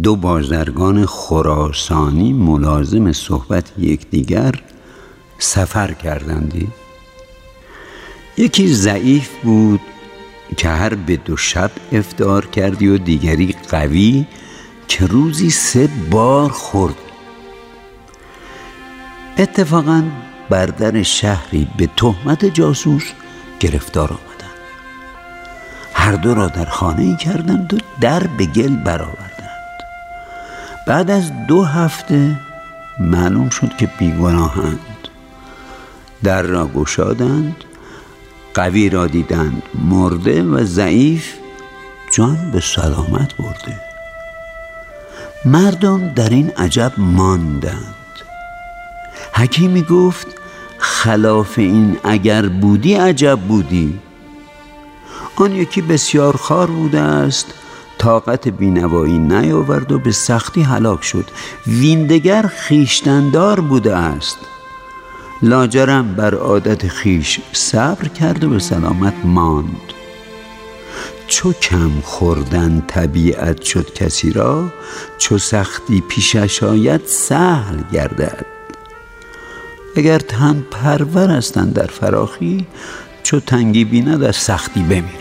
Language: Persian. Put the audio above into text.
دو بازرگان خراسانی ملازم صحبت یکدیگر سفر کردندی. یکی ضعیف بود که هر به 2 شب افطار کردی و دیگری قوی که روزی 3 بار خورد. اتفاقاً بر در شهری به تهمت جاسوس گرفتار آمدند. هر دو را در خانه‌ای کردند و در به گل برآوردند. بعد از 2 هفته معلوم شد که بیگناهند. در را گشادند، قوی را دیدند مرده و ضعیف جان به سلامت برده. مردم در این عجب ماندند. حکیمی گفت خلاف این اگر بودی عجب بودی. آن یکی بسیار خوار بوده است، طاقت بینوایی نیاورد و به سختی هلاک شد. ویندگر خویشتندار بوده است، لاجرم بر عادت خویش صبر کرد و به سلامت ماند. چو کم خوردن طبیعت شد کسی را، چو سختی پیشش آید سهل گردد. اگر تن پرور هستند در فراخی، چو تنگی بیند از سختی بمیرد.